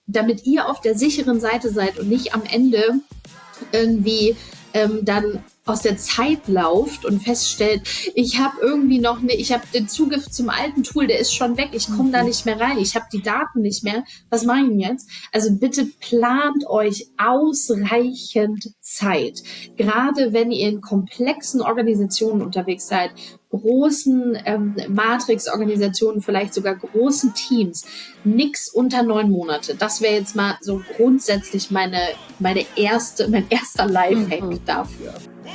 damit ihr auf der sicheren Seite seid und nicht am Ende irgendwie dann aus der Zeit lauft und feststellt, ich habe den Zugriff zum alten Tool, der ist schon weg, ich komme da nicht mehr rein, ich habe die Daten nicht mehr, was mache ich denn jetzt? Also bitte plant euch ausreichend Zeit, gerade wenn ihr in komplexen Organisationen unterwegs seid, großen Matrix-Organisationen, vielleicht sogar großen Teams, nix unter 9 Monate. Das wäre jetzt mal so grundsätzlich mein erster Lifehack dafür.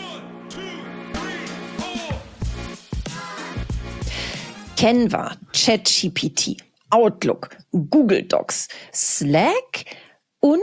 Canva, ChatGPT, Outlook, Google Docs, Slack und.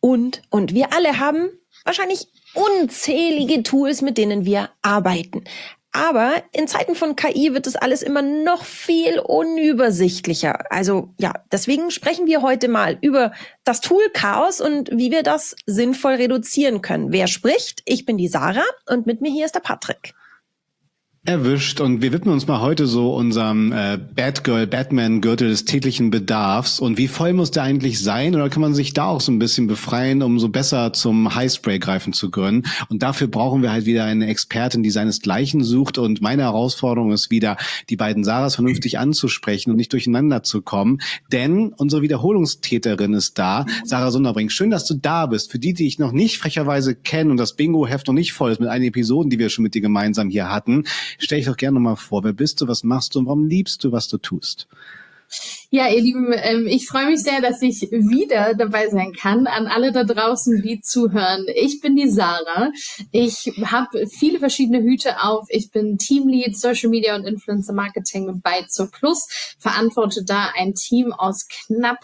Wir alle haben wahrscheinlich unzählige Tools, mit denen wir arbeiten. Aber in Zeiten von KI wird das alles immer noch viel unübersichtlicher. Also ja, deswegen sprechen wir heute mal über das Tool-Chaos und wie wir das sinnvoll reduzieren können. Wer spricht? Ich bin die Sarah und mit mir hier ist der Patrick. Erwischt, und wir widmen uns mal heute so unserem Batman-Gürtel des täglichen Bedarfs. Und wie voll muss der eigentlich sein? Oder kann man sich da auch so ein bisschen befreien, um so besser zum Highspray greifen zu können? Und dafür brauchen wir halt wieder eine Expertin, die seinesgleichen sucht. Und meine Herausforderung ist wieder, die beiden Sarahs vernünftig anzusprechen und nicht durcheinander zu kommen. Denn unsere Wiederholungstäterin ist da, Sarah Sunderbrink. Schön, dass du da bist. Für die ich noch nicht frecherweise kenne und das Bingo-Heft noch nicht voll ist mit einigen Episoden, die wir schon mit dir gemeinsam hier hatten, stell dich doch gerne mal vor. Wer bist du, was machst du und warum liebst du, was du tust? Ja, ihr Lieben, ich freue mich sehr, dass ich wieder dabei sein kann. An alle da draußen, die zuhören. Ich bin die Sarah. Ich habe viele verschiedene Hüte auf. Ich bin Teamlead Social Media und Influencer Marketing bei Zooplus, verantworte da ein Team aus knapp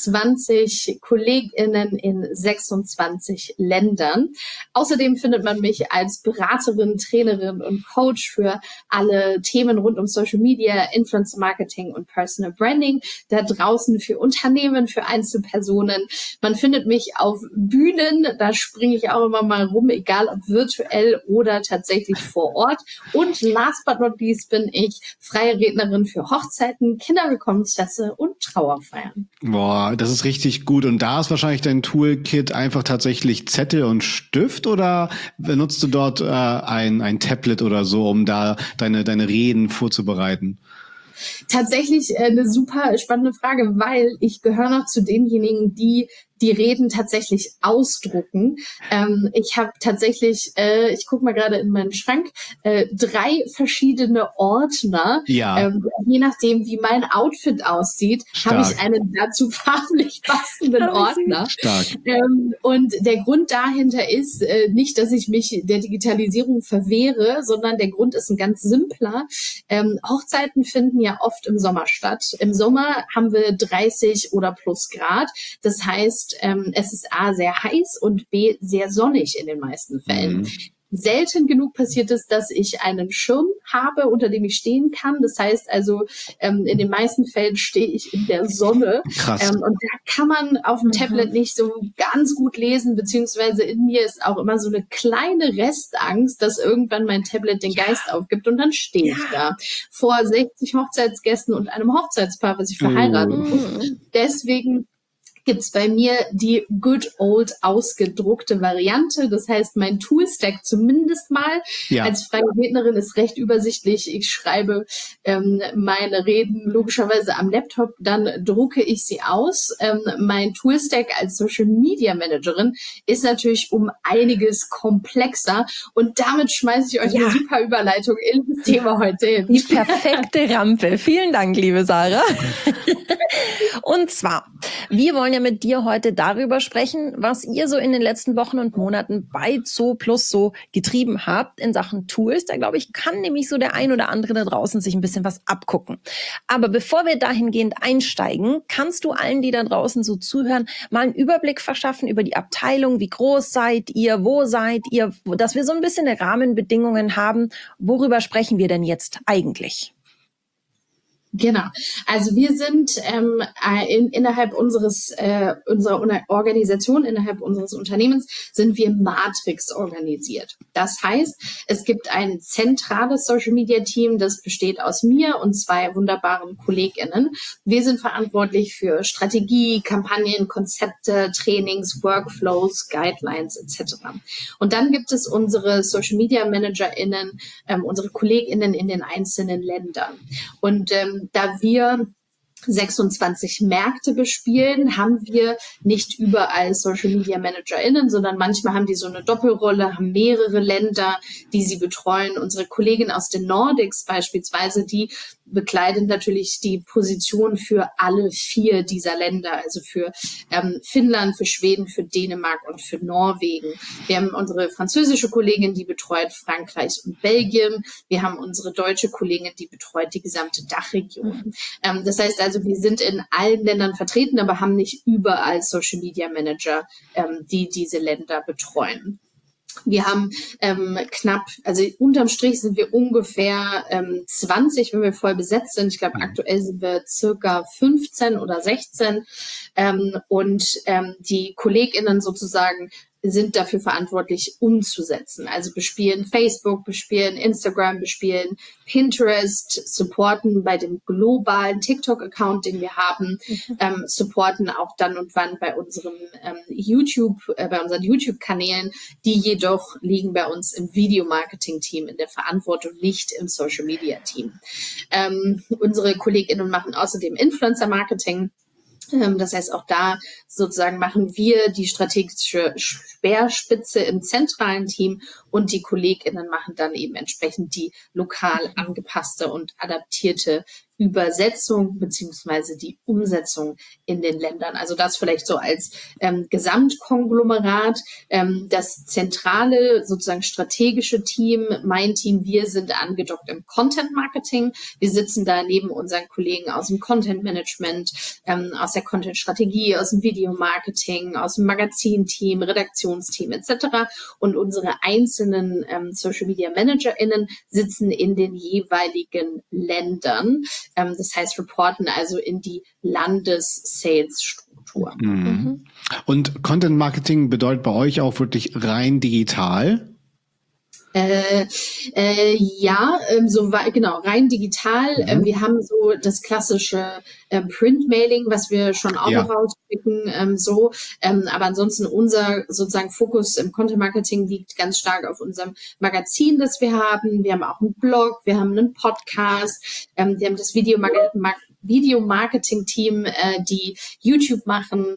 20 KollegInnen in 26 Ländern. Außerdem findet man mich als Beraterin, Trainerin und Coach für alle Themen rund um Social Media, Influencer Marketing und Personal Branding da draußen für Unternehmen, für Einzelpersonen. Man findet mich auf Bühnen, da springe ich auch immer mal rum, egal ob virtuell oder tatsächlich vor Ort. Und last but not least bin ich freie Rednerin für Hochzeiten, Kinderwillkommensfeste und Trauerfeiern. Boah, das ist richtig gut. Und da ist wahrscheinlich dein Toolkit einfach tatsächlich Zettel und Stift, oder benutzt du dort ein Tablet oder so, um da deine Reden vorzubereiten? Tatsächlich eine super spannende Frage, weil ich gehöre noch zu denjenigen, die Reden tatsächlich ausdrucken. Ich habe tatsächlich, ich gucke mal gerade in meinen Schrank, 3 verschiedene Ordner. Ja. Je nachdem, wie mein Outfit aussieht, habe ich einen dazu farblich passenden Ordner. Stark. Und der Grund dahinter ist nicht, dass ich mich der Digitalisierung verwehre, sondern der Grund ist ein ganz simpler. Hochzeiten finden ja oft im Sommer statt. Im Sommer haben wir 30 oder plus Grad. Das heißt, es ist A, sehr heiß und B, sehr sonnig in den meisten Fällen. Selten genug passiert es, dass ich einen Schirm habe, unter dem ich stehen kann. Das heißt also, in den meisten Fällen stehe ich in der Sonne. Krass. Und da kann man auf dem Tablet nicht so ganz gut lesen, beziehungsweise in mir ist auch immer so eine kleine Restangst, dass irgendwann mein Tablet den Geist aufgibt und dann stehe ich da vor 60 Hochzeitsgästen und einem Hochzeitspaar, was ich verheiratet muss. Deswegen gibt's bei mir die good old ausgedruckte Variante. Das heißt, mein Toolstack zumindest mal als freie Rednerin ist recht übersichtlich. Ich schreibe meine Reden logischerweise am Laptop, dann drucke ich sie aus. Mein Toolstack als Social Media Managerin ist natürlich um einiges komplexer und damit schmeiße ich euch eine super Überleitung in das Thema heute hin. Die perfekte Rampe. Vielen Dank, liebe Sarah. Und zwar, wir wollen ja mit dir heute darüber sprechen, was ihr so in den letzten Wochen und Monaten bei Zooplus so getrieben habt in Sachen Tools. Da glaube ich, kann nämlich so der ein oder andere da draußen sich ein bisschen was abgucken. Aber bevor wir dahingehend einsteigen, kannst du allen, die da draußen so zuhören, mal einen Überblick verschaffen über die Abteilung. Wie groß seid ihr? Wo seid ihr? Dass wir so ein bisschen Rahmenbedingungen haben. Worüber sprechen wir denn jetzt eigentlich? Genau. Also wir sind innerhalb unserer Organisation, innerhalb unseres Unternehmens, sind wir Matrix organisiert. Das heißt, es gibt ein zentrales Social-Media-Team, das besteht aus mir und 2 wunderbaren KollegInnen. Wir sind verantwortlich für Strategie, Kampagnen, Konzepte, Trainings, Workflows, Guidelines etc. Und dann gibt es unsere Social-Media-ManagerInnen, unsere KollegInnen in den einzelnen Ländern. Und da wir 26 Märkte bespielen, haben wir nicht überall Social Media ManagerInnen, sondern manchmal haben die so eine Doppelrolle, haben mehrere Länder, die sie betreuen. Unsere Kollegin aus den Nordics beispielsweise, die bekleidet natürlich die Position für alle 4 dieser Länder, also für Finnland, für Schweden, für Dänemark und für Norwegen. Wir haben unsere französische Kollegin, die betreut Frankreich und Belgien. Wir haben unsere deutsche Kollegin, die betreut die gesamte Dachregion. Das heißt also, wir sind in allen Ländern vertreten, aber haben nicht überall Social Media Manager, die diese Länder betreuen. Wir haben also unterm Strich sind wir ungefähr 20, wenn wir voll besetzt sind. Ich glaube, aktuell sind wir circa 15 oder 16. Die KollegInnen sozusagen sind dafür verantwortlich, umzusetzen. Also bespielen Facebook, bespielen Instagram, bespielen Pinterest, supporten bei dem globalen TikTok-Account, den wir haben, supporten auch dann und wann bei unserem bei unseren YouTube-Kanälen. Die jedoch liegen bei uns im Video-Marketing-Team in der Verantwortung, nicht im Social-Media-Team. Unsere KollegInnen machen außerdem Influencer-Marketing. Das heißt, auch da sozusagen machen wir die strategische Speerspitze im zentralen Team und die KollegInnen machen dann eben entsprechend die lokal angepasste und adaptierte Übersetzung beziehungsweise die Umsetzung in den Ländern. Also das vielleicht so als Gesamtkonglomerat. Das zentrale, sozusagen strategische Team, mein Team, wir sind angedockt im Content Marketing. Wir sitzen da neben unseren Kollegen aus dem Content Management, aus der Content Strategie, aus dem Video Marketing, aus dem Magazinteam, Redaktionsteam etc. Und unsere einzelnen Social Media ManagerInnen sitzen in den jeweiligen Ländern. Das heißt, reporten also in die Landes-Sales-Struktur. Und Content Marketing bedeutet bei euch auch wirklich rein digital? Genau, rein digital. Wir haben so das klassische Print-Mailing, was wir schon auch noch rausschicken, aber ansonsten unser sozusagen Fokus im Content-Marketing liegt ganz stark auf unserem Magazin, das wir haben. Wir haben auch einen Blog, wir haben einen Podcast, wir haben das Video-Marketing-Team, die YouTube machen,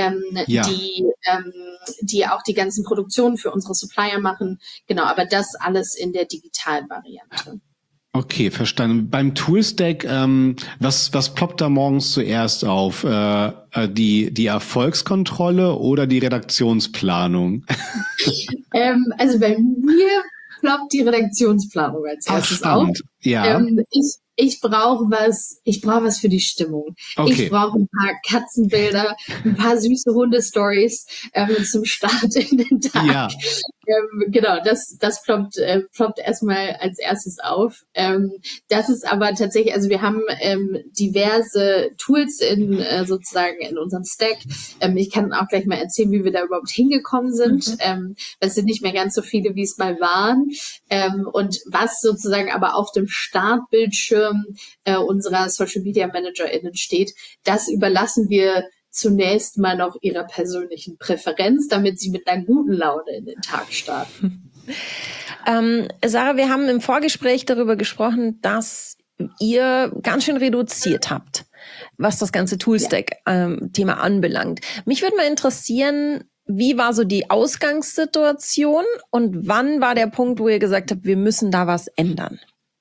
die auch die ganzen Produktionen für unsere Supplier machen. Genau, aber das alles in der digitalen Variante. Okay, verstanden. Beim Toolstack, was ploppt da morgens zuerst auf? Die Erfolgskontrolle oder die Redaktionsplanung? Also bei mir ploppt die Redaktionsplanung als erstes auf. Ja. Ich brauche was für die Stimmung. Okay. Ich brauche ein paar Katzenbilder, ein paar süße Hundestories zum Start in den Tag. Ja. Genau, das ploppt erstmal als erstes auf. Das ist aber tatsächlich, also wir haben diverse Tools sozusagen in unserem Stack. Ich kann auch gleich mal erzählen, wie wir da überhaupt hingekommen sind. Es sind nicht mehr ganz so viele, wie es mal waren. Und was sozusagen aber auf dem Startbildschirm unserer Social Media ManagerInnen steht, das überlassen wir zunächst mal noch ihrer persönlichen Präferenz, damit sie mit einer guten Laune in den Tag starten. Sarah, wir haben im Vorgespräch darüber gesprochen, dass ihr ganz schön reduziert habt, was das ganze Toolstack-Thema anbelangt. Mich würde mal interessieren, wie war so die Ausgangssituation und wann war der Punkt, wo ihr gesagt habt, wir müssen da was ändern?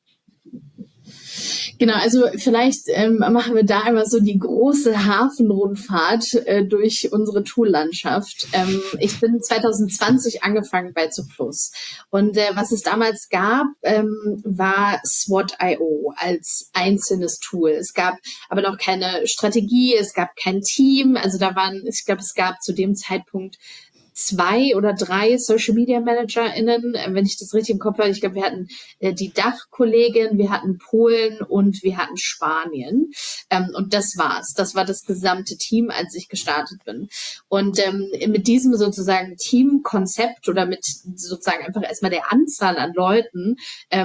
Genau, also vielleicht machen wir da einmal so die große Hafenrundfahrt durch unsere Toollandschaft. Ich bin 2020 angefangen bei Zooplus und was es damals gab, war SWOT.io als einzelnes Tool. Es gab aber noch keine Strategie, es gab kein Team, also ich glaube, es gab zu dem Zeitpunkt 2 oder 3 Social Media ManagerInnen, wenn ich das richtig im Kopf habe. Ich glaube, wir hatten die Dachkollegin, wir hatten Polen und wir hatten Spanien. Und das war's. Das war das gesamte Team, als ich gestartet bin. Und mit diesem sozusagen Teamkonzept oder mit sozusagen einfach erstmal der Anzahl an Leuten,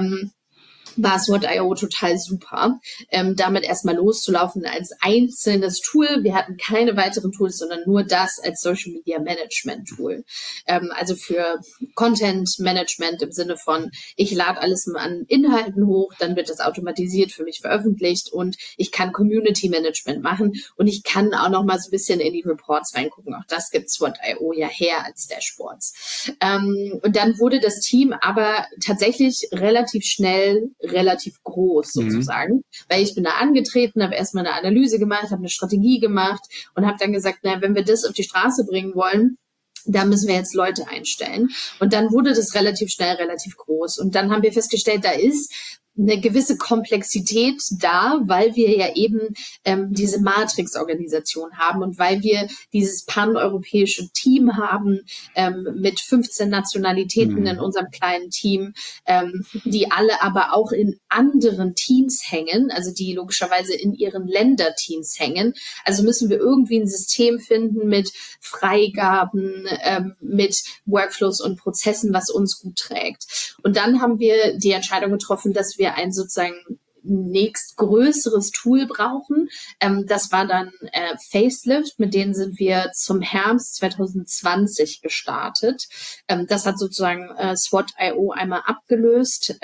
war SWOT.io total super, damit erstmal loszulaufen als einzelnes Tool. Wir hatten keine weiteren Tools, sondern nur das als Social Media Management Tool. Also für Content Management im Sinne von, ich lade alles an Inhalten hoch, dann wird das automatisiert für mich veröffentlicht und ich kann Community Management machen und ich kann auch noch mal so ein bisschen in die Reports reingucken. Auch das gibt SWOT.io ja her als Dashboards. Und dann wurde das Team aber tatsächlich relativ schnell relativ groß sozusagen, weil ich bin da angetreten, habe erstmal eine Analyse gemacht, habe eine Strategie gemacht und habe dann gesagt, na, wenn wir das auf die Straße bringen wollen, da müssen wir jetzt Leute einstellen. Und dann wurde das relativ schnell relativ groß. Und dann haben wir festgestellt, da ist eine gewisse Komplexität da, weil wir ja eben diese Matrix-Organisation haben und weil wir dieses paneuropäische Team haben mit 15 Nationalitäten in unserem kleinen Team, die alle aber auch in anderen Teams hängen, also die logischerweise in ihren Länderteams hängen. Also müssen wir irgendwie ein System finden mit Freigaben, mit Workflows und Prozessen, was uns gut trägt. Und dann haben wir die Entscheidung getroffen, dass wir ein sozusagen nächstgrößeres Tool brauchen. Das war dann Facelift, mit denen sind wir zum Herbst 2020 gestartet. Das hat sozusagen SWOT.io einmal abgelöst.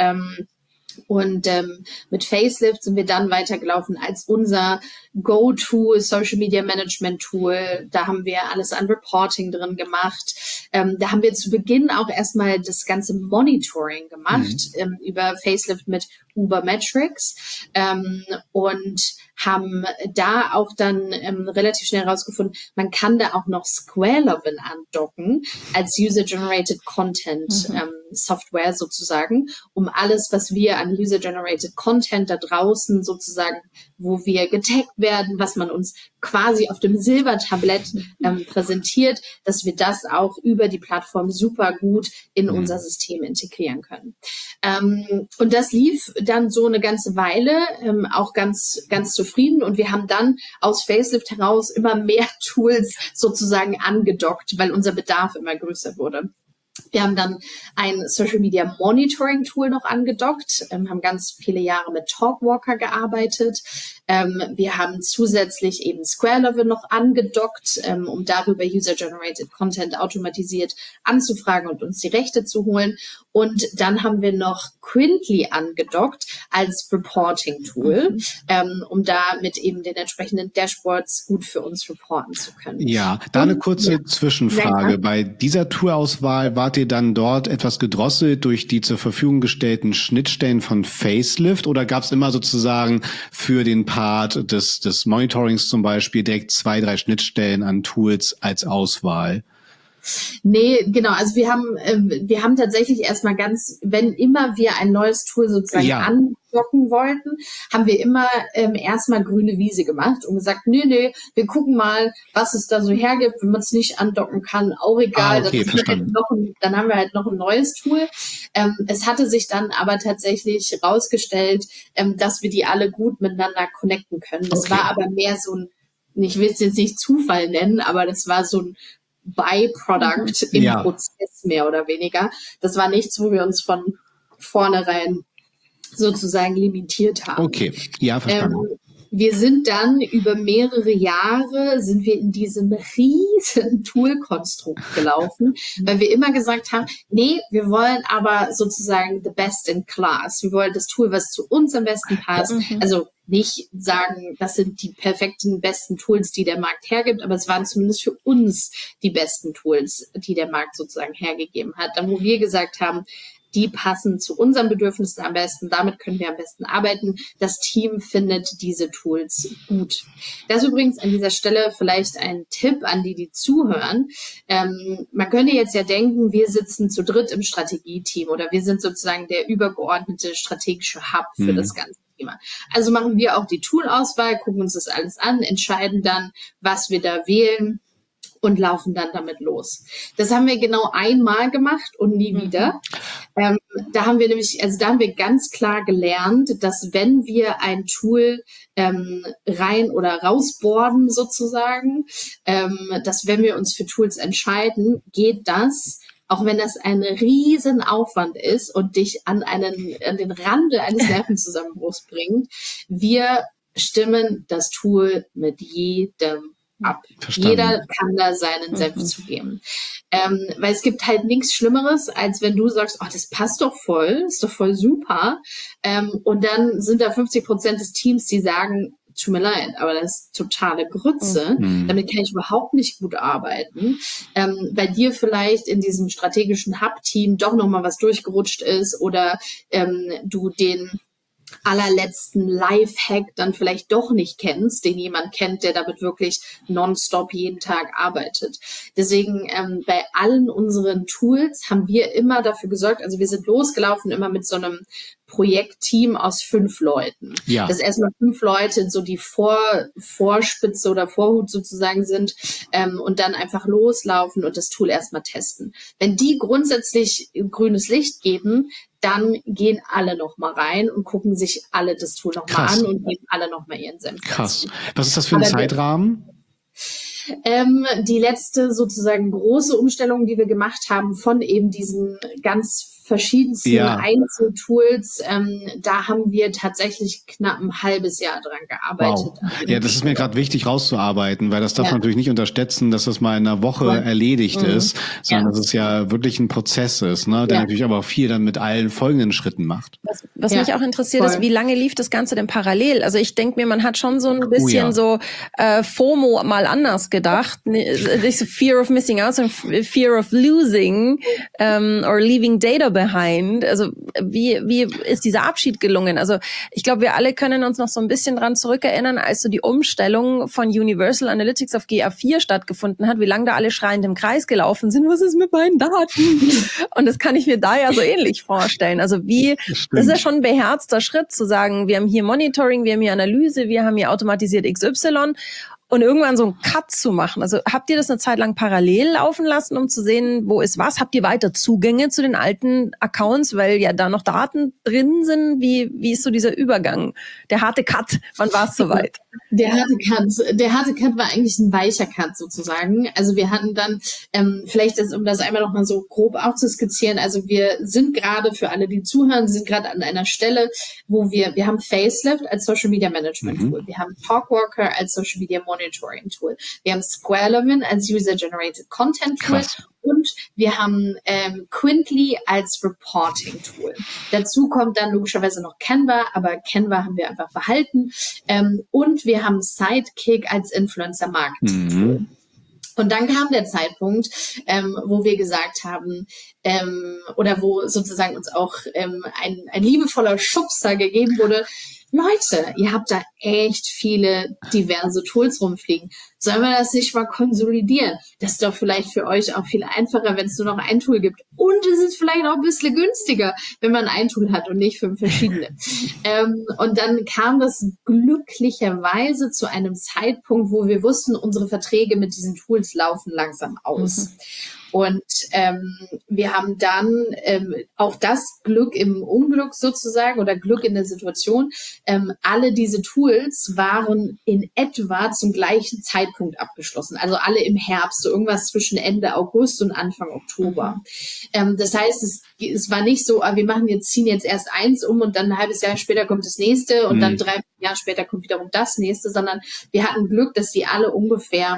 Und mit Facelift sind wir dann weitergelaufen als unser Go-To Social Media Management Tool. Da haben wir alles an Reporting drin gemacht. Da haben wir zu Beginn auch erstmal das ganze Monitoring gemacht über Facelift mit Ubermetrics und haben da auch dann relativ schnell herausgefunden, man kann da auch noch Squarelovin andocken als User-Generated Content Software sozusagen, um alles, was wir an User-Generated Content da draußen sozusagen, wo wir getaggt werden, was man uns quasi auf dem Silbertablett präsentiert, dass wir das auch über die Plattform super gut in unser System integrieren können. Und das lief dann so eine ganze Weile, auch ganz, ganz zufrieden. Und wir haben dann aus Facelift heraus immer mehr Tools sozusagen angedockt, weil unser Bedarf immer größer wurde. Wir haben dann ein Social Media Monitoring Tool noch angedockt, haben ganz viele Jahre mit Talkwalker gearbeitet. Wir haben zusätzlich eben Squarelovin noch angedockt, um darüber User-Generated Content automatisiert anzufragen und uns die Rechte zu holen. Und dann haben wir noch Quintly angedockt als Reporting-Tool, um da mit eben den entsprechenden Dashboards gut für uns reporten zu können. Ja, da eine kurze Zwischenfrage. Bei dieser Toolauswahl wart ihr dann dort etwas gedrosselt durch die zur Verfügung gestellten Schnittstellen von Facelift oder gab es immer sozusagen für den Part des Monitorings zum Beispiel direkt 2, 3 Schnittstellen an Tools als Auswahl? Nee, genau. Also wir haben tatsächlich erstmal wenn immer wir ein neues Tool sozusagen andocken wollten, haben wir immer erstmal grüne Wiese gemacht und gesagt, nee, wir gucken mal, was es da so hergibt. Wenn man es nicht andocken kann, auch egal. Okay, Dann haben wir halt noch ein neues Tool. Es hatte sich dann aber tatsächlich herausgestellt, dass wir die alle gut miteinander connecten können. Das war aber mehr so ein, ich will es jetzt nicht Zufall nennen, aber das war so ein Byproduct im Prozess mehr oder weniger. Das war nichts, wo wir uns von vornherein sozusagen limitiert haben. Okay, ja, verstanden. Wir sind dann über mehrere Jahre in diesem riesen Tool-Konstrukt gelaufen, weil wir immer gesagt haben, nee, wir wollen aber sozusagen the best in class. Wir wollen das Tool, was zu uns am besten passt. Also nicht sagen, das sind die perfekten, besten Tools, die der Markt hergibt, aber es waren zumindest für uns die besten Tools, die der Markt sozusagen hergegeben hat. Dann, wo wir gesagt haben, die passen zu unseren Bedürfnissen am besten, damit können wir am besten arbeiten. Das Team findet diese Tools gut. Das ist übrigens an dieser Stelle vielleicht ein Tipp an die zuhören. Man könnte jetzt ja denken, wir sitzen zu dritt im Strategieteam oder wir sind sozusagen der übergeordnete strategische Hub für das ganze Thema. Also machen wir auch die Toolauswahl, gucken uns das alles an, entscheiden dann, was wir da wählen. und laufen dann damit los. Das haben wir genau einmal gemacht und nie wieder. Da haben wir ganz klar gelernt, dass wenn wir ein Tool rein oder rausboarden sozusagen, dass wenn wir uns für Tools entscheiden, geht das, auch wenn das ein riesen Aufwand ist und dich an den Rande eines Nervenzusammenbruchs bringt, wir stimmen das Tool mit jedem ab. Verstanden. Jeder kann da seinen Senf zugeben. Weil es gibt halt nichts Schlimmeres, als wenn du sagst, oh, das passt doch voll, ist doch voll super. Und dann sind da 50% des Teams, die sagen, tut mir leid, aber das ist totale Grütze. Damit kann ich überhaupt nicht gut arbeiten. Weil dir vielleicht in diesem strategischen Hub-Team doch nochmal was durchgerutscht ist oder du den allerletzten Lifehack dann vielleicht doch nicht kennst, den jemand kennt, der damit wirklich nonstop jeden Tag arbeitet. Deswegen bei allen unseren Tools haben wir immer dafür gesorgt, also wir sind losgelaufen immer mit so einem Projektteam aus 5 Leuten. Ja. Dass erstmal 5 Leute so die Vorspitze oder Vorhut sozusagen sind und dann einfach loslaufen und das Tool erstmal testen. Wenn die grundsätzlich grünes Licht geben, dann gehen alle noch mal rein und gucken sich alle das Tool noch mal an und geben alle noch mal ihren Senf. Krass. Was ist das für ein Zeitrahmen? Die letzte sozusagen große Umstellung, die wir gemacht haben von eben diesen ganz verschiedensten Einzeltools, da haben wir tatsächlich knapp ein halbes Jahr dran gearbeitet. Wow. Ja, das ist mir gerade wichtig rauszuarbeiten, weil das darf man natürlich nicht unterschätzen, dass das mal in einer Woche erledigt ist, sondern dass es ja wirklich ein Prozess ist, ne, der natürlich aber auch viel dann mit allen folgenden Schritten macht. Was mich auch interessiert ist, wie lange lief das Ganze denn parallel? Also ich denke mir, man hat schon so ein bisschen so FOMO mal anders gedacht. Nicht so Fear of Missing Out, sondern Fear of Losing or Leaving Data behind. Also wie ist dieser Abschied gelungen? Also ich glaube, wir alle können uns noch so ein bisschen dran zurückerinnern, als so die Umstellung von Universal Analytics auf GA4 stattgefunden hat, wie lange da alle schreiend im Kreis gelaufen sind, was ist mit meinen Daten? Und das kann ich mir da ja so ähnlich vorstellen. Also das ist ja schon ein beherzter Schritt zu sagen, wir haben hier Monitoring, wir haben hier Analyse, wir haben hier automatisiert XY und irgendwann so einen Cut zu machen. Also habt ihr das eine Zeit lang parallel laufen lassen, um zu sehen, wo ist was? Habt ihr weiter Zugänge zu den alten Accounts, weil ja da noch Daten drin sind? Wie ist so dieser Übergang? Der harte Cut, wann war es soweit? Der harte Cut war eigentlich ein weicher Cut sozusagen. Also wir hatten dann, vielleicht um das einmal noch mal so grob aufzuskizzieren, also wir sind gerade, für alle, die zuhören, sind gerade an einer Stelle, wo wir haben Facelift als Social Media Management Tool, wir haben Talkwalker als Social Media Monitoring Tool, wir haben Square11 als User Generated Content Tool. Krass. Und wir haben Quintly als Reporting Tool. Dazu kommt dann logischerweise noch Canva, aber Canva haben wir einfach behalten. Und wir haben Sidekick als Influencer Marketing Tool. Und dann kam der Zeitpunkt, wo wir gesagt haben, oder wo sozusagen uns auch ein liebevoller Schubser gegeben wurde, Leute, ihr habt da echt viele diverse Tools rumfliegen. Sollen wir das nicht mal konsolidieren? Das ist doch vielleicht für euch auch viel einfacher, wenn es nur noch ein Tool gibt. Und es ist vielleicht auch ein bisschen günstiger, wenn man ein Tool hat und nicht 5 verschiedene. Und dann kam das glücklicherweise zu einem Zeitpunkt, wo wir wussten, unsere Verträge mit diesen Tools laufen langsam aus. Und wir haben dann auch das Glück im Unglück sozusagen oder Glück in der Situation. Alle diese Tools waren in etwa zum gleichen Zeitpunkt abgeschlossen. Also alle im Herbst, so irgendwas zwischen Ende August und Anfang Oktober. Das heißt, es war nicht so, wir ziehen jetzt erst eins um und dann ein halbes Jahr später kommt das nächste und dann 3 Jahre später kommt wiederum das nächste, sondern wir hatten Glück, dass die alle ungefähr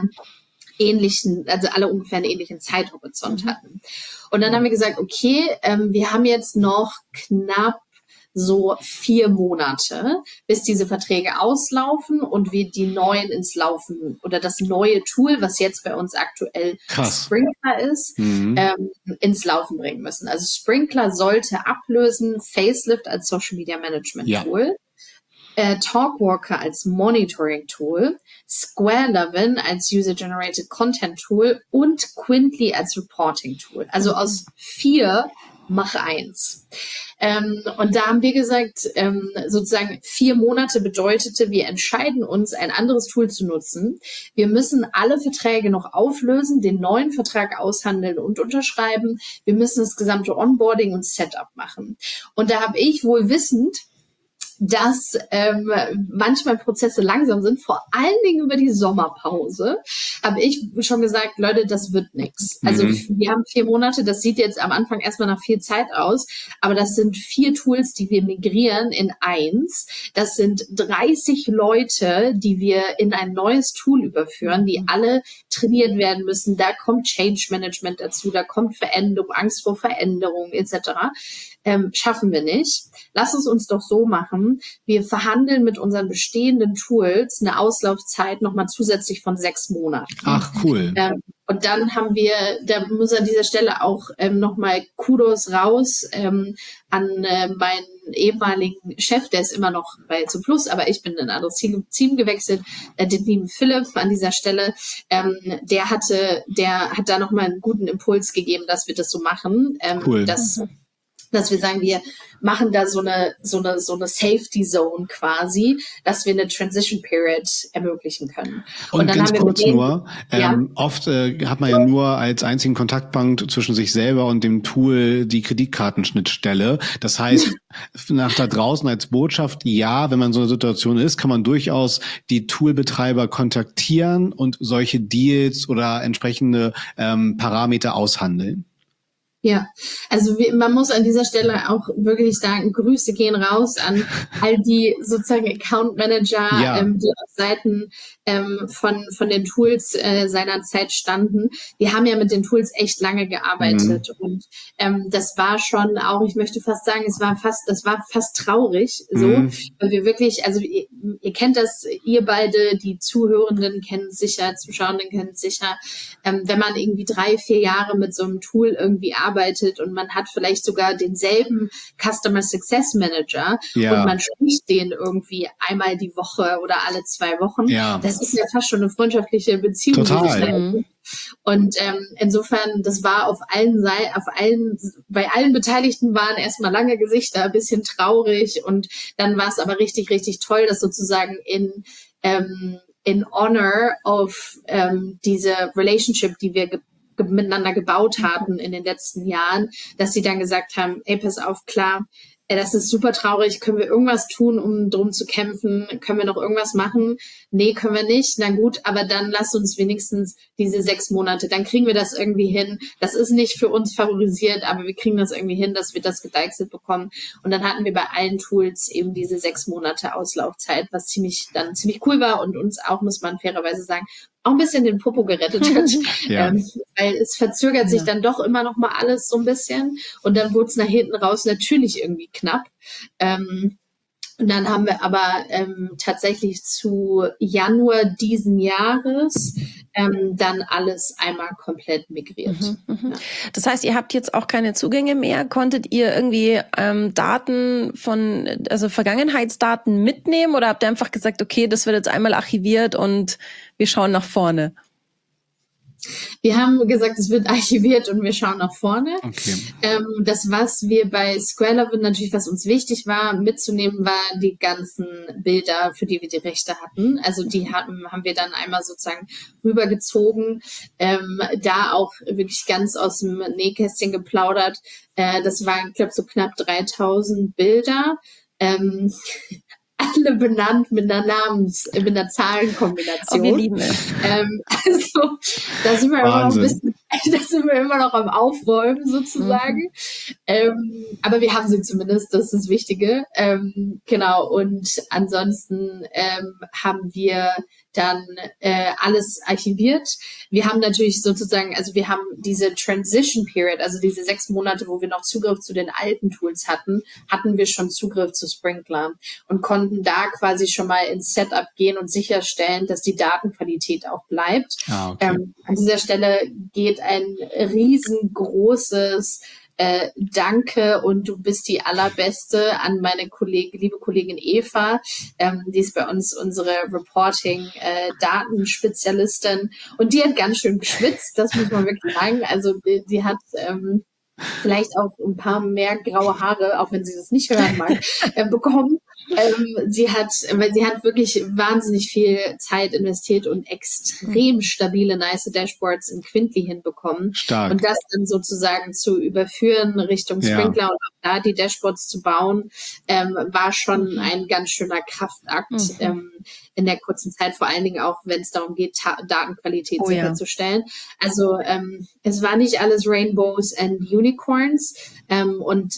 einen ähnlichen Zeithorizont hatten. Und dann haben wir gesagt, okay, wir haben jetzt noch knapp so 4 Monate, bis diese Verträge auslaufen und wir die neuen ins Laufen oder das neue Tool, was jetzt bei uns aktuell Sprinkler ist, ins Laufen bringen müssen. Also Sprinkler sollte ablösen Facelift als Social Media Management Tool. Talkwalker als Monitoring Tool, Square11 als User Generated Content Tool und Quintly als Reporting Tool. Also aus 4 mach eins. Und da haben wir gesagt, sozusagen 4 Monate bedeutete, wir entscheiden uns, ein anderes Tool zu nutzen. Wir müssen alle Verträge noch auflösen, den neuen Vertrag aushandeln und unterschreiben. Wir müssen das gesamte Onboarding und Setup machen. Und da habe ich wohl wissend, dass manchmal Prozesse langsam sind, vor allen Dingen über die Sommerpause, habe ich schon gesagt, Leute, das wird nichts. Also wir haben 4 Monate, das sieht jetzt am Anfang erstmal nach viel Zeit aus, aber das sind 4 Tools, die wir migrieren in eins. Das sind 30 Leute, die wir in ein neues Tool überführen, die alle trainiert werden müssen. Da kommt Change Management dazu, da kommt Veränderung, Angst vor Veränderung etc. Schaffen wir nicht. Lass es uns doch so machen. Wir verhandeln mit unseren bestehenden Tools eine Auslaufzeit nochmal zusätzlich von 6 Monaten. Ach, cool. Und dann haben wir, da muss an dieser Stelle auch nochmal Kudos raus an meinen ehemaligen Chef, der ist immer noch bei Zooplus, aber ich bin in ein anderes Team gewechselt, den lieben Philipp an dieser Stelle, der hat da nochmal einen guten Impuls gegeben, dass wir das so machen. Cool. Dass wir sagen, wir machen da so eine Safety Zone quasi, dass wir eine Transition Period ermöglichen können. Und dann ganz haben wir kurz nur, ja. Oft hat man ja nur als einzigen Kontaktpunkt zwischen sich selber und dem Tool die Kreditkartenschnittstelle. Das heißt, nach da draußen als Botschaft, ja, wenn man in so einer Situation ist, kann man durchaus die Toolbetreiber kontaktieren und solche Deals oder entsprechende Parameter aushandeln. Ja, also man muss an dieser Stelle auch wirklich sagen, Grüße gehen raus an all die sozusagen Account Manager, die auf Seiten von den Tools seiner Zeit standen. Wir haben ja mit den Tools echt lange gearbeitet und das war schon auch, ich möchte fast sagen, das war fast traurig, so, weil wir wirklich, also ihr kennt das, ihr beide, die Zuhörenden kennen es sicher, Zuschauenden kennen es sicher, wenn man irgendwie 3-4 Jahre mit so einem Tool irgendwie arbeitet und man hat vielleicht sogar denselben Customer Success Manager und man spricht den irgendwie einmal die Woche oder alle 2 Wochen. Ja. Das ist ja fast schon eine freundschaftliche Beziehung. Total. Und insofern, das war auf allen Seiten, bei allen Beteiligten waren erstmal lange Gesichter, ein bisschen traurig und dann war es aber richtig, richtig toll, dass sozusagen in honor of diese Relationship, die wir miteinander gebaut hatten in den letzten Jahren, dass sie dann gesagt haben, ey, pass auf, klar, das ist super traurig, können wir irgendwas tun, um drum zu kämpfen? Können wir noch irgendwas machen? Nee, können wir nicht. Na gut, aber dann lass uns wenigstens diese 6 Monate, dann kriegen wir das irgendwie hin. Das ist nicht für uns favorisiert, aber wir kriegen das irgendwie hin, dass wir das gedeichselt bekommen. Und dann hatten wir bei allen Tools eben diese 6 Monate Auslaufzeit, was ziemlich cool war und uns auch, muss man fairerweise sagen, auch ein bisschen den Popo gerettet hat, weil es verzögert sich dann doch immer noch mal alles so ein bisschen und dann wurde es nach hinten raus natürlich irgendwie knapp. Und dann haben wir aber tatsächlich zu Januar diesen Jahres dann alles einmal komplett migriert. Ja. Das heißt, ihr habt jetzt auch keine Zugänge mehr. Konntet ihr irgendwie Daten also Vergangenheitsdaten mitnehmen oder habt ihr einfach gesagt, okay, das wird jetzt einmal archiviert und wir schauen nach vorne? Wir haben gesagt, es wird archiviert und wir schauen nach vorne. Okay. Das, was wir bei Square natürlich, was uns wichtig war, mitzunehmen, war die ganzen Bilder, für die wir die Rechte hatten. Also die haben wir dann einmal sozusagen rübergezogen, da auch wirklich ganz aus dem Nähkästchen geplaudert. Das waren, ich glaube, so knapp 3000 Bilder. Alle benannt mit einer Zahlenkombination. Oh, wir lieben es. Also, da sind wir immer noch am Aufräumen sozusagen. Aber wir haben sie zumindest, das ist das Wichtige. Genau, und ansonsten haben wir dann alles archiviert. Wir haben natürlich sozusagen, also wir haben diese Transition Period, also diese 6 Monate, wo wir noch Zugriff zu den alten Tools hatten wir schon Zugriff zu Sprinklr und konnten da quasi schon mal ins Setup gehen und sicherstellen, dass die Datenqualität auch bleibt. Okay. An dieser Stelle geht ein riesengroßes Danke und du bist die Allerbeste an meine liebe Kollegin Eva. Die ist bei uns unsere Reporting-Datenspezialistin und die hat ganz schön geschwitzt, das muss man wirklich sagen. Also die hat vielleicht auch ein paar mehr graue Haare, auch wenn sie das nicht hören mag, bekommen. Weil sie hat wirklich wahnsinnig viel Zeit investiert und extrem stabile, nice Dashboards in Quintly hinbekommen. Stark. Und das dann sozusagen zu überführen Richtung Sprinkler und auch da die Dashboards zu bauen, war schon ein ganz schöner Kraftakt in der kurzen Zeit, vor allen Dingen auch, wenn es darum geht, Datenqualität sicherzustellen. Also es war nicht alles Rainbows and Unicorns und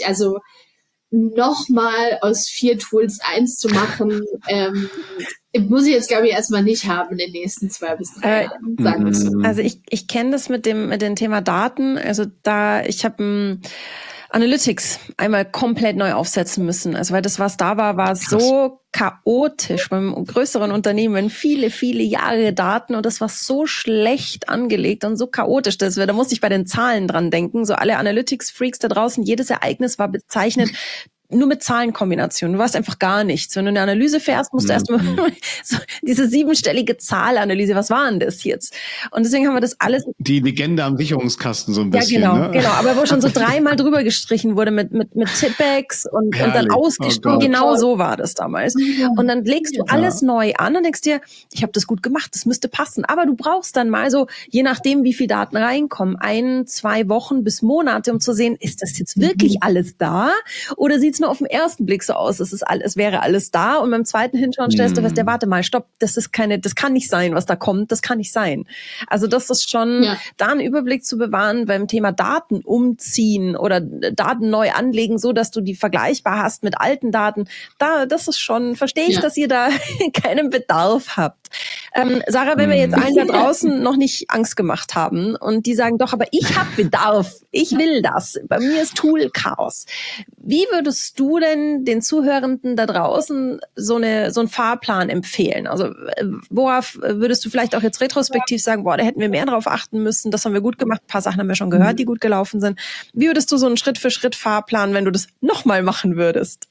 nochmal aus 4 Tools 1 zu machen, muss ich jetzt, glaube ich, erstmal nicht haben in den nächsten 2 bis 3 Jahren, sagen wir so. Also ich kenne das mit dem Thema Daten. Also ich habe Analytics einmal komplett neu aufsetzen müssen. Also weil das, was da war so chaotisch beim größeren Unternehmen, viele, viele Jahre Daten und das war so schlecht angelegt und so chaotisch. Da musste ich bei den Zahlen dran denken. So alle Analytics-Freaks da draußen, jedes Ereignis war bezeichnet nur mit Zahlenkombinationen. Du weißt einfach gar nichts. Wenn du eine Analyse fährst, musst du erstmal so diese 7-stellige Zahlanalyse, was war denn das jetzt? Und deswegen haben wir das alles. Die Legende am Sicherungskasten so ein bisschen. Ja, genau. Aber wo schon so 3-mal drüber gestrichen wurde mit Tippex und dann ausgestrichen. Genau so war das damals. Und dann legst du alles neu an und denkst dir, ich habe das gut gemacht, das müsste passen. Aber du brauchst dann mal so, je nachdem, wie viel Daten reinkommen, 1-2 Wochen bis Monate, um zu sehen, ist das jetzt wirklich alles da? Oder sieht's nur auf den ersten Blick so aus, es wäre alles da und beim zweiten Hinschauen stellst du fest, warte mal, stopp, das kann nicht sein, was da kommt, das kann nicht sein. Also das ist schon, da einen Überblick zu bewahren beim Thema Daten umziehen oder Daten neu anlegen, so dass du die vergleichbar hast mit alten Daten, das ist schon, verstehe ich, dass ihr da keinen Bedarf habt. Sarah, wenn wir jetzt allen da draußen noch nicht Angst gemacht haben und die sagen, doch, aber ich habe Bedarf, ich will das, bei mir ist Tool-Chaos. Wie würdest du denn den Zuhörenden da draußen so einen Fahrplan empfehlen? Also worauf würdest du vielleicht auch jetzt retrospektiv sagen, da hätten wir mehr drauf achten müssen, das haben wir gut gemacht, ein paar Sachen haben wir schon gehört, die gut gelaufen sind. Wie würdest du so einen Schritt-für-Schritt-Fahrplan, wenn du das nochmal machen würdest?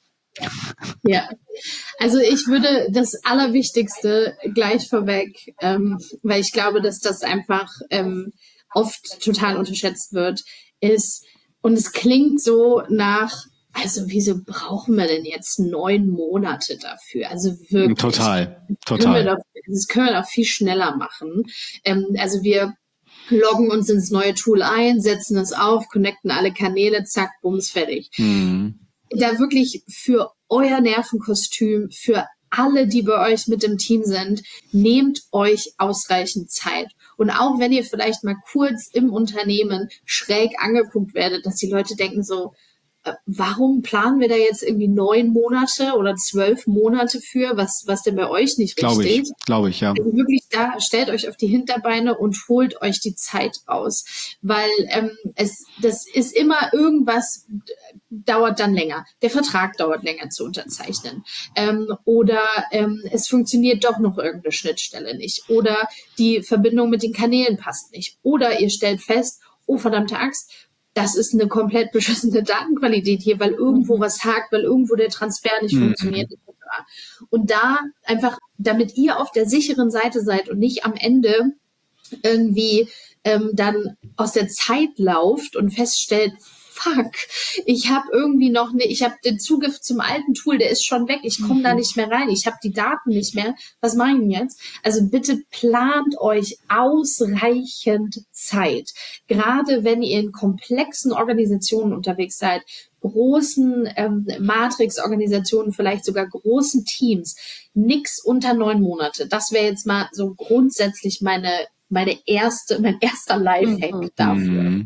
Ja, also ich würde das Allerwichtigste gleich vorweg, weil ich glaube, dass das einfach oft total unterschätzt wird, ist, und es klingt so nach, also wieso brauchen wir denn jetzt 9 Monate dafür? Also wirklich. Total. Das können wir doch viel schneller machen. Also wir loggen uns ins neue Tool ein, setzen es auf, connecten alle Kanäle, zack, bums, fertig. Da wirklich für euer Nervenkostüm, für alle, die bei euch mit im Team sind, nehmt euch ausreichend Zeit. Und auch wenn ihr vielleicht mal kurz im Unternehmen schräg angeguckt werdet, dass die Leute denken so, warum planen wir da jetzt irgendwie 9 Monate oder 12 Monate für, was denn bei euch nicht richtig? Glaube ich, ja. Also wirklich da, stellt euch auf die Hinterbeine und holt euch die Zeit raus, weil das ist immer irgendwas, dauert dann länger. Der Vertrag dauert länger zu unterzeichnen. Oder es funktioniert doch noch irgendeine Schnittstelle nicht. Oder die Verbindung mit den Kanälen passt nicht. Oder ihr stellt fest, oh verdammte Axt, das ist eine komplett beschissene Datenqualität hier, weil irgendwo was hakt, weil irgendwo der Transfer nicht funktioniert, etc. Und da einfach, damit ihr auf der sicheren Seite seid und nicht am Ende irgendwie dann aus der Zeit lauft und feststellt, fuck, ich habe ich habe den Zugriff zum alten Tool, der ist schon weg, ich komme da nicht mehr rein, ich habe die Daten nicht mehr, was mache ich denn jetzt? Also bitte plant euch ausreichend Zeit, gerade wenn ihr in komplexen Organisationen unterwegs seid, großen Matrix-Organisationen, vielleicht sogar großen Teams, nix unter 9 Monate. Das wäre jetzt mal so grundsätzlich mein erster Lifehack dafür.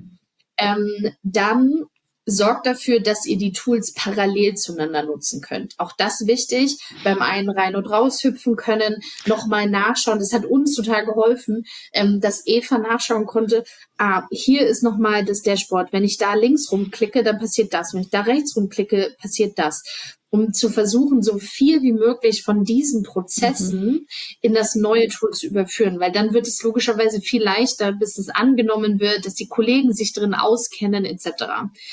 Dann sorgt dafür, dass ihr die Tools parallel zueinander nutzen könnt. Auch das wichtig, beim einen rein und raus hüpfen können, nochmal nachschauen. Das hat uns total geholfen, dass Eva nachschauen konnte, hier ist nochmal das Dashboard. Wenn ich da links rumklicke, dann passiert das. Wenn ich da rechts rumklicke, passiert das. Um zu versuchen, so viel wie möglich von diesen Prozessen in das neue Tool zu überführen, weil dann wird es logischerweise viel leichter, bis es angenommen wird, dass die Kollegen sich drin auskennen, etc.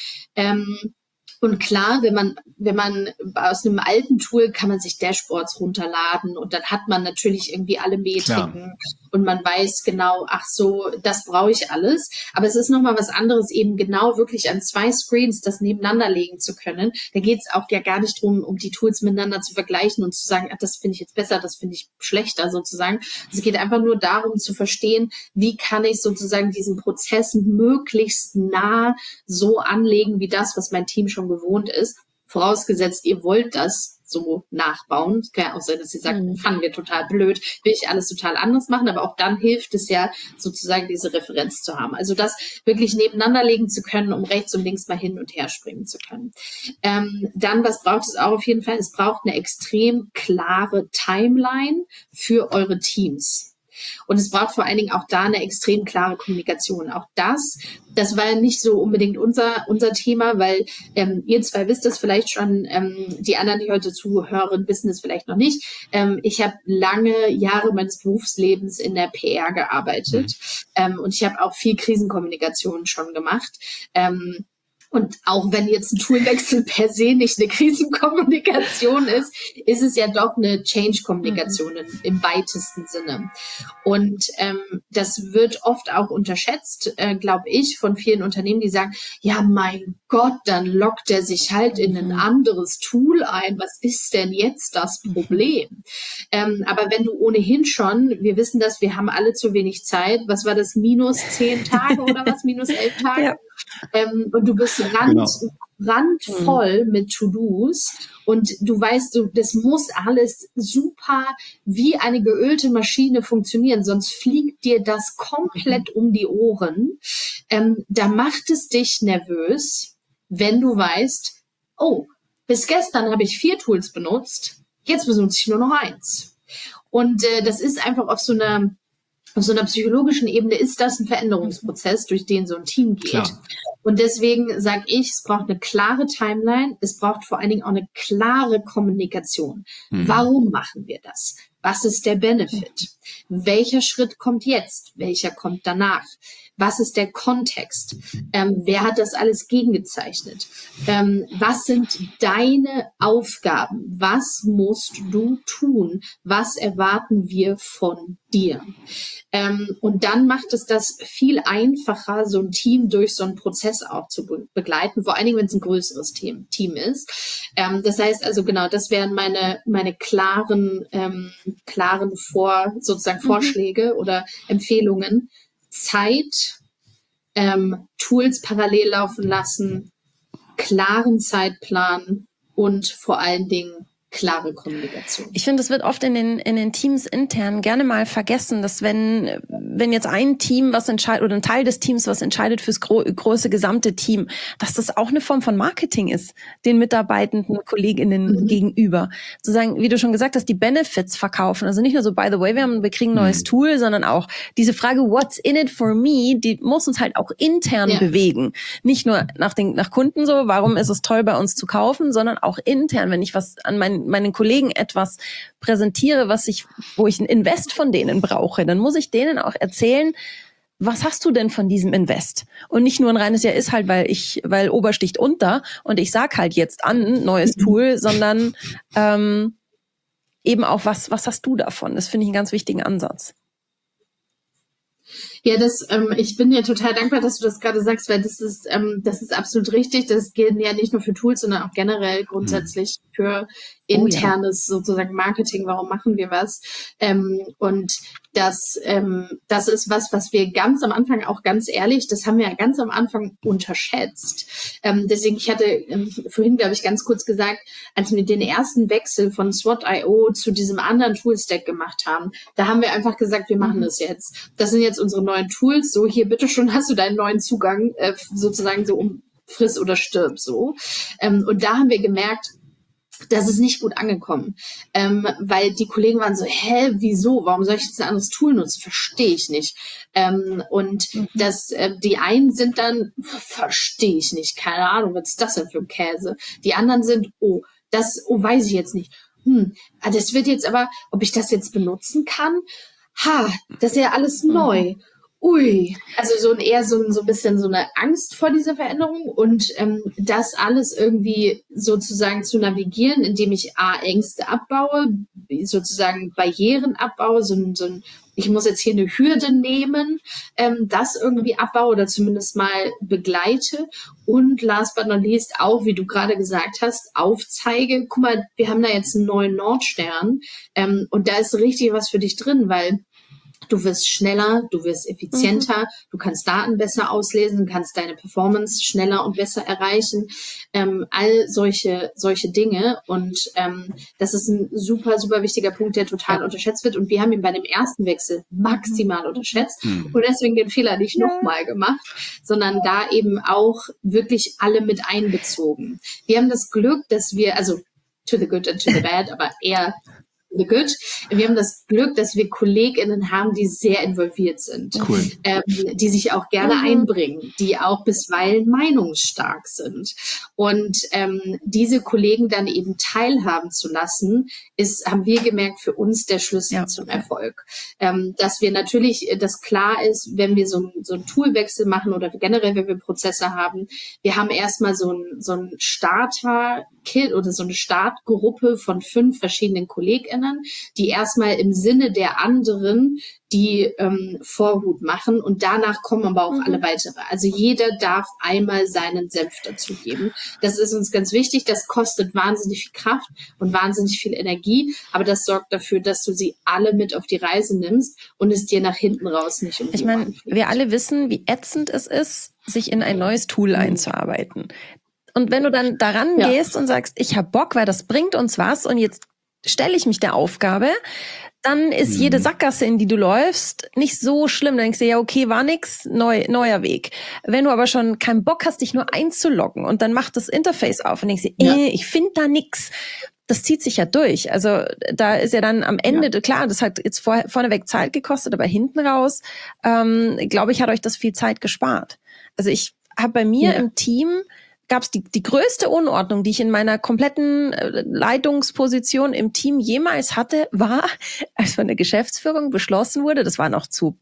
Und klar, wenn man aus einem alten Tool kann man sich Dashboards runterladen und dann hat man natürlich irgendwie alle Metriken und man weiß genau, ach so, das brauche ich alles. Aber es ist nochmal was anderes, eben genau wirklich an 2 Screens das nebeneinander legen zu können. Da geht es auch ja gar nicht drum, um die Tools miteinander zu vergleichen und zu sagen, ach, das finde ich jetzt besser, das finde ich schlechter sozusagen. Es geht einfach nur darum zu verstehen, wie kann ich sozusagen diesen Prozess möglichst nah so anlegen, wie das, was mein Team schon gewohnt ist. Vorausgesetzt, ihr wollt das so nachbauen. Es kann ja auch sein, dass ihr sagt, fanden wir total blöd, will ich alles total anders machen, aber auch dann hilft es ja, sozusagen diese Referenz zu haben. Also das wirklich nebeneinander legen zu können, um rechts und links mal hin und her springen zu können. Dann, was braucht es auch auf jeden Fall? Es braucht eine extrem klare Timeline für eure Teams. Und es braucht vor allen Dingen auch da eine extrem klare Kommunikation. Auch das war ja nicht so unbedingt unser Thema, weil ihr zwei wisst es vielleicht schon, die anderen, die heute zuhören, wissen es vielleicht noch nicht. Ich habe lange Jahre meines Berufslebens in der PR gearbeitet und ich habe auch viel Krisenkommunikation schon gemacht. Und auch wenn jetzt ein Toolwechsel per se nicht eine Krisenkommunikation ist, ist es ja doch eine Change-Kommunikation im weitesten Sinne. Und das wird oft auch unterschätzt, glaube ich, von vielen Unternehmen, die sagen, ja, mein Gott, dann loggt er sich halt in ein anderes Tool ein. Was ist denn jetzt das Problem? Aber wenn du ohnehin schon, wir wissen das, wir haben alle zu wenig Zeit. Was war das? -10 Tage oder was? -11 Tage? Ja. Und du bist randvoll mit To-Dos und du weißt, das muss alles super wie eine geölte Maschine funktionieren, sonst fliegt dir das komplett um die Ohren. Da macht es dich nervös, wenn du weißt, oh, bis gestern habe ich 4 Tools benutzt, jetzt benutze ich nur noch 1. Und das ist einfach auf so einer psychologischen Ebene ist das ein Veränderungsprozess, durch den so ein Team geht. Klar. Und deswegen sage ich, es braucht eine klare Timeline, es braucht vor allen Dingen auch eine klare Kommunikation. Warum machen wir das? Was ist der Benefit? Welcher Schritt kommt jetzt? Welcher kommt danach? Was ist der Kontext? Wer hat das alles gegengezeichnet? Was sind deine Aufgaben? Was musst du tun? Was erwarten wir von dir? Und dann macht es das viel einfacher, so ein Team durch so einen Prozess auch zu begleiten, vor allen Dingen, wenn es ein größeres Team ist. Das heißt also genau, das wären meine klaren Vorschläge oder Empfehlungen. Zeit, Tools parallel laufen lassen, klaren Zeitplan und vor allen Dingen klare Kommunikation. Ich finde, es wird oft in den Teams intern gerne mal vergessen, dass wenn jetzt ein Team was entscheidet oder ein Teil des Teams was entscheidet fürs große gesamte Team, dass das auch eine Form von Marketing ist, den mitarbeitenden KollegInnen gegenüber. Sozusagen, wie du schon gesagt hast, die Benefits verkaufen. Also nicht nur so, by the way, wir kriegen ein neues Tool, sondern auch diese Frage, what's in it for me, die muss uns halt auch intern bewegen. Nicht nur nach Kunden so, warum ist es toll bei uns zu kaufen, sondern auch intern, wenn ich was an meinen Kollegen etwas präsentiere, wo ich ein Invest von denen brauche, dann muss ich denen auch erzählen, was hast du denn von diesem Invest? Und nicht nur ein reines, ja, ist halt, weil Ober sticht unter und ich sag halt jetzt an, neues Tool, sondern eben auch, was hast du davon? Das finde ich einen ganz wichtigen Ansatz. Ja, ich bin dir total dankbar, dass du das gerade sagst, weil das ist absolut richtig. Das gilt ja nicht nur für Tools, sondern auch generell grundsätzlich für internes sozusagen Marketing. Warum machen wir was? Und das ist was wir ganz am Anfang auch ganz ehrlich, das haben wir ja ganz am Anfang unterschätzt. Deswegen, ich hatte vorhin, glaube ich, ganz kurz gesagt, als wir den ersten Wechsel von SWOT.io zu diesem anderen Toolstack gemacht haben, da haben wir einfach gesagt, wir machen das jetzt. Das sind jetzt unsere neuen Tools. So, hier, bitteschön, hast du deinen neuen Zugang, sozusagen so um friss oder stirb, so. Und da haben wir gemerkt, das ist nicht gut angekommen, weil die Kollegen waren so, wieso, warum soll ich jetzt ein anderes Tool nutzen, verstehe ich nicht. Und die einen sind dann, verstehe ich nicht, keine Ahnung, was ist das denn für ein Käse? Die anderen sind, weiß ich jetzt nicht. Das wird jetzt aber, ob ich das jetzt benutzen kann? Das ist ja alles neu. Ui, also eher so ein bisschen so eine Angst vor dieser Veränderung und das alles irgendwie sozusagen zu navigieren, indem ich Ängste abbaue, sozusagen Barrieren abbaue, so ein ich muss jetzt hier eine Hürde nehmen, das irgendwie abbaue oder zumindest mal begleite. Und last but not least auch, wie du gerade gesagt hast, aufzeige, guck mal, wir haben da jetzt einen neuen Nordstern und da ist richtig was für dich drin, weil du wirst schneller, du wirst effizienter, du kannst Daten besser auslesen, kannst deine Performance schneller und besser erreichen, all solche Dinge. Und das ist ein super, super wichtiger Punkt, der total unterschätzt wird. Und wir haben ihn bei dem ersten Wechsel maximal unterschätzt und deswegen den Fehler nicht nochmal gemacht, sondern da eben auch wirklich alle mit einbezogen. Wir haben das Glück, dass wir, also to the good and to the bad, aber eher good. Wir haben das Glück, dass wir KollegInnen haben, die sehr involviert sind, Cool. Die sich auch gerne einbringen, die auch bisweilen meinungsstark sind. Und diese Kollegen dann eben teilhaben zu lassen, haben wir gemerkt, für uns der Schlüssel zum Erfolg. Dass wir natürlich, dass klar ist, wenn wir so einen Toolwechsel machen oder generell, wenn wir Prozesse haben, wir haben erstmal so ein Starter-Kit oder so eine Startgruppe von 5 verschiedenen KollegInnen, die erstmal im Sinne der anderen die Vorhut machen und danach kommen aber auch alle weitere. Also jeder darf einmal seinen Senf dazugeben. Das ist uns ganz wichtig. Das kostet wahnsinnig viel Kraft und wahnsinnig viel Energie, aber das sorgt dafür, dass du sie alle mit auf die Reise nimmst und es dir nach hinten raus nicht Ich meine, wir alle wissen, wie ätzend es ist, sich in ein neues Tool einzuarbeiten. Und wenn du dann daran gehst und sagst, ich hab Bock, weil das bringt uns was und jetzt stelle ich mich der Aufgabe, dann ist jede Sackgasse, in die du läufst, nicht so schlimm. Dann denkst du, ja, okay, war nix, neuer Weg. Wenn du aber schon keinen Bock hast, dich nur einzuloggen und dann macht das Interface auf und denkst dir, ich finde da nix. Das zieht sich ja durch. Also da ist ja dann am Ende, klar, das hat jetzt vorneweg Zeit gekostet, aber hinten raus, glaube ich, hat euch das viel Zeit gespart. Also ich habe bei mir im Team gab es die größte Unordnung, die ich in meiner kompletten Leitungsposition im Team jemals hatte, war, als von der Geschäftsführung beschlossen wurde, das war noch zu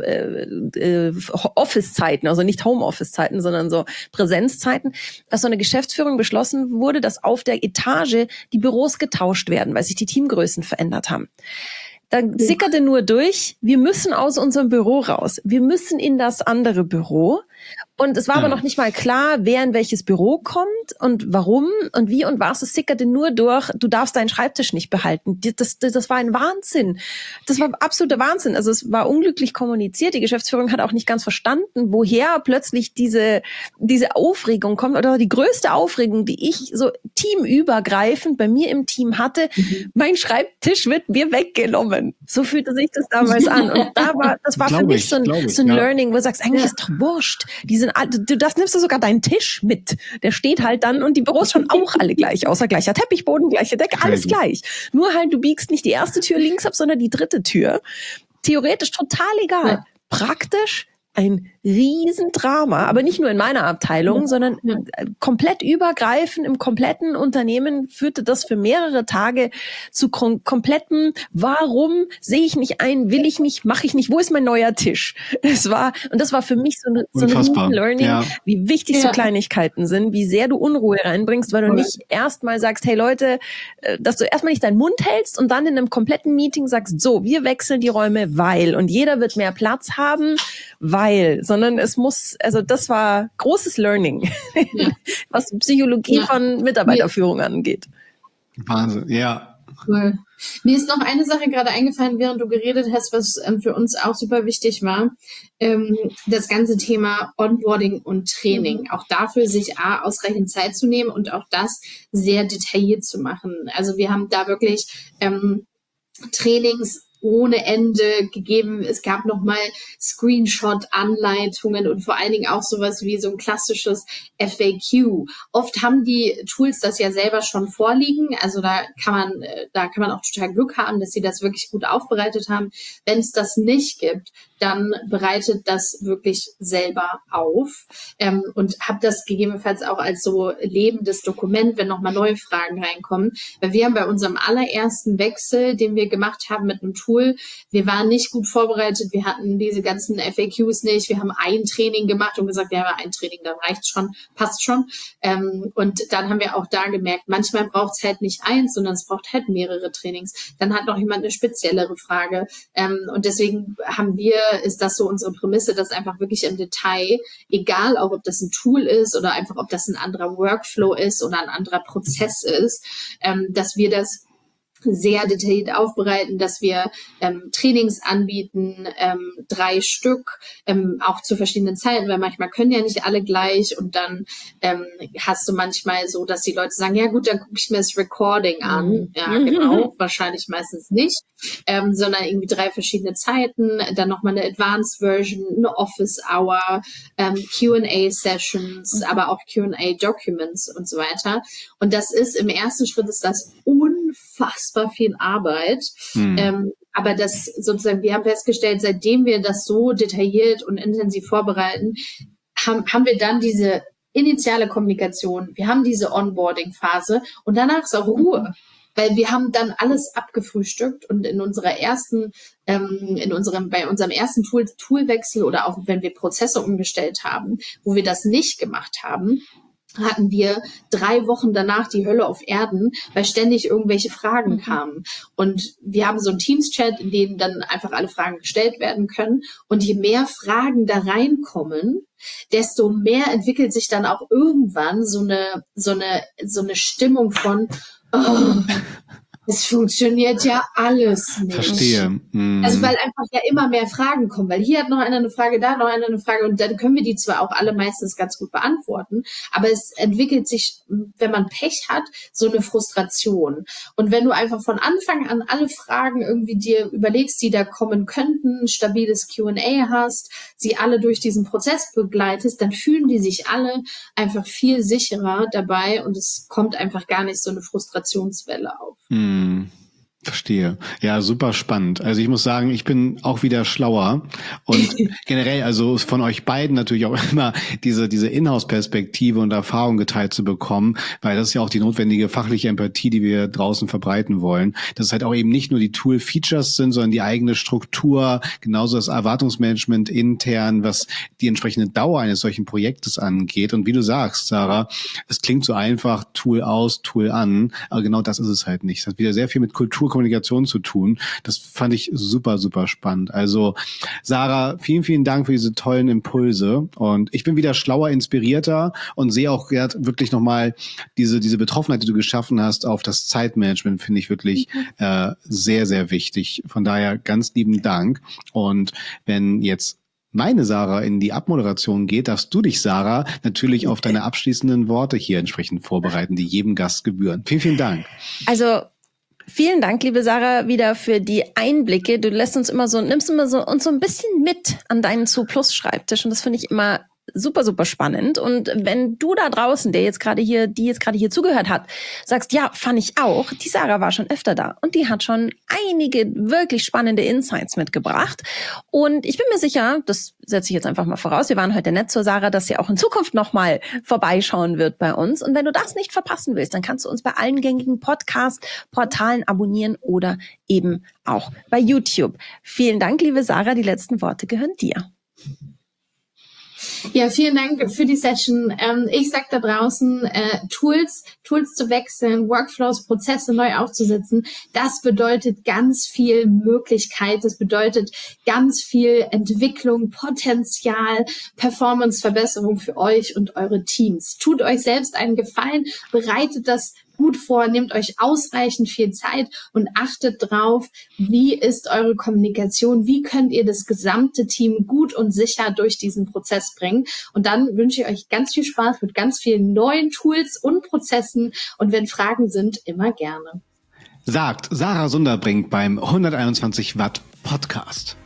Office-Zeiten, also nicht Homeoffice-Zeiten, sondern so Präsenzzeiten, als so eine Geschäftsführung beschlossen wurde, dass auf der Etage die Büros getauscht werden, weil sich die Teamgrößen verändert haben. Dann sickerte nur durch, wir müssen aus unserem Büro raus. Wir müssen in das andere Büro. Und es war aber noch nicht mal klar, wer in welches Büro kommt und warum und wie und was. Es sickerte nur durch, du darfst deinen Schreibtisch nicht behalten. Das war ein Wahnsinn. Das war absoluter Wahnsinn. Also es war unglücklich kommuniziert. Die Geschäftsführung hat auch nicht ganz verstanden, woher plötzlich diese Aufregung kommt. Oder die größte Aufregung, die ich so teamübergreifend bei mir im Team hatte, mein Schreibtisch wird mir weggenommen. So fühlte sich das damals an. Und das war für mich so ein Learning, wo du sagst, eigentlich ist doch wurscht. Nimmst du sogar deinen Tisch mit. Der steht halt dann und die Büros schon auch alle gleich, außer gleicher Teppichboden, gleiche Decke, alles gleich. Nur halt, du biegst nicht die erste Tür links ab, sondern die dritte Tür. Theoretisch total egal. Praktisch ein Riesendrama, aber nicht nur in meiner Abteilung, sondern komplett übergreifend im kompletten Unternehmen führte das für mehrere Tage zu komplettem, warum sehe ich nicht ein, will ich nicht, mache ich nicht, wo ist mein neuer Tisch? Das war für mich so ein Learning, wie wichtig so Kleinigkeiten sind, wie sehr du Unruhe reinbringst, weil du nicht erstmal sagst, hey Leute, dass du erstmal nicht deinen Mund hältst und dann in einem kompletten Meeting sagst, so, wir wechseln die Räume, weil, und jeder wird mehr Platz haben, sondern es muss, also das war großes Learning, was Psychologie von Mitarbeiterführung angeht. Wahnsinn, ja. Cool. Mir ist noch eine Sache gerade eingefallen, während du geredet hast, was für uns auch super wichtig war. Das ganze Thema Onboarding und Training. Auch dafür sich ausreichend Zeit zu nehmen und auch das sehr detailliert zu machen. Also wir haben da wirklich Trainings ohne Ende gegeben. Es gab nochmal Screenshot-Anleitungen und vor allen Dingen auch sowas wie so ein klassisches FAQ. Oft haben die Tools das ja selber schon vorliegen. Also da kann man auch total Glück haben, dass sie das wirklich gut aufbereitet haben. Wenn es das nicht gibt, dann bereitet das wirklich selber auf und habe das gegebenenfalls auch als so lebendes Dokument, wenn nochmal neue Fragen reinkommen. Weil wir haben bei unserem allerersten Wechsel, den wir gemacht haben mit einem Tool, wir waren nicht gut vorbereitet, wir hatten diese ganzen FAQs nicht, wir haben ein Training gemacht und gesagt, ja, ein Training, dann reicht's schon, passt schon. Und dann haben wir auch da gemerkt, manchmal braucht es halt nicht eins, sondern es braucht halt mehrere Trainings. Dann hat noch jemand eine speziellere Frage. Und deswegen ist das so unsere Prämisse, dass einfach wirklich im Detail, egal auch ob das ein Tool ist oder einfach ob das ein anderer Workflow ist oder ein anderer Prozess ist, dass wir das sehr detailliert aufbereiten, dass wir Trainings anbieten, 3 Stück, auch zu verschiedenen Zeiten, weil manchmal können ja nicht alle gleich und dann hast du manchmal so, dass die Leute sagen, ja gut, dann gucke ich mir das Recording an. Ja, genau, wahrscheinlich meistens nicht, sondern irgendwie 3 verschiedene Zeiten, dann nochmal eine Advanced Version, eine Office Hour, Q&A-Sessions, aber auch Q&A-Documents und so weiter. Und das ist, im ersten Schritt ist das unfassbar viel Arbeit. Aber das sozusagen, wir haben festgestellt, seitdem wir das so detailliert und intensiv vorbereiten, haben wir dann diese initiale Kommunikation, wir haben diese Onboarding-Phase und danach ist auch Ruhe. Weil wir haben dann alles abgefrühstückt und bei unserem ersten Toolwechsel oder auch wenn wir Prozesse umgestellt haben, wo wir das nicht gemacht haben, hatten wir 3 Wochen danach die Hölle auf Erden, weil ständig irgendwelche Fragen kamen. Und wir haben so einen Teams-Chat, in dem dann einfach alle Fragen gestellt werden können. Und je mehr Fragen da reinkommen, desto mehr entwickelt sich dann auch irgendwann so eine Stimmung von, es funktioniert ja alles nicht. Verstehe. Also weil einfach ja immer mehr Fragen kommen, weil hier hat noch einer eine Frage, da noch einer eine Frage und dann können wir die zwar auch alle meistens ganz gut beantworten, aber es entwickelt sich, wenn man Pech hat, so eine Frustration. Und wenn du einfach von Anfang an alle Fragen irgendwie dir überlegst, die da kommen könnten, ein stabiles Q&A hast, sie alle durch diesen Prozess begleitest, dann fühlen die sich alle einfach viel sicherer dabei und es kommt einfach gar nicht so eine Frustrationswelle auf. Verstehe. Ja, super spannend. Also ich muss sagen, ich bin auch wieder schlauer und generell, also von euch beiden natürlich auch immer diese Inhouse-Perspektive und Erfahrung geteilt zu bekommen, weil das ist ja auch die notwendige fachliche Empathie, die wir draußen verbreiten wollen. Dass es halt auch eben nicht nur die Tool-Features sind, sondern die eigene Struktur, genauso das Erwartungsmanagement intern, was die entsprechende Dauer eines solchen Projektes angeht. Und wie du sagst, Sarah, es klingt so einfach, Tool aus, Tool an, aber genau das ist es halt nicht. Es hat wieder sehr viel mit Kommunikation zu tun. Das fand ich super, super spannend. Also Sarah, vielen, vielen Dank für diese tollen Impulse und ich bin wieder schlauer, inspirierter und sehe auch wirklich nochmal diese Betroffenheit, die du geschaffen hast auf das Zeitmanagement, finde ich wirklich sehr, sehr wichtig. Von daher ganz lieben Dank und wenn jetzt meine Sarah in die Abmoderation geht, darfst du dich, Sarah, natürlich auf deine abschließenden Worte hier entsprechend vorbereiten, die jedem Gast gebühren. Vielen, vielen Dank. Also vielen Dank, liebe Sarah, wieder für die Einblicke. Du nimmst uns immer so ein bisschen mit an deinen Zooplus-Schreibtisch und das finde ich immer super, super spannend. Und wenn du da draußen, die jetzt gerade hier zugehört hat, sagst, ja, fand ich auch, die Sarah war schon öfter da und die hat schon einige wirklich spannende Insights mitgebracht. Und ich bin mir sicher, das setze ich jetzt einfach mal voraus, wir waren heute nett zur Sarah, dass sie auch in Zukunft nochmal vorbeischauen wird bei uns. Und wenn du das nicht verpassen willst, dann kannst du uns bei allen gängigen Podcast-Portalen abonnieren oder eben auch bei YouTube. Vielen Dank, liebe Sarah, die letzten Worte gehören dir. Ja, vielen Dank für die Session. Ich sag da draußen, Tools zu wechseln, Workflows, Prozesse neu aufzusetzen, das bedeutet ganz viel Möglichkeit, das bedeutet ganz viel Entwicklung, Potenzial, Performanceverbesserung für euch und eure Teams. Tut euch selbst einen Gefallen, bereitet das gut vor, nehmt euch ausreichend viel Zeit und achtet drauf, wie ist eure Kommunikation, wie könnt ihr das gesamte Team gut und sicher durch diesen Prozess bringen. Und dann wünsche ich euch ganz viel Spaß mit ganz vielen neuen Tools und Prozessen und wenn Fragen sind, immer gerne. Sagt Sarah Sunderbrink beim 121 Watt Podcast.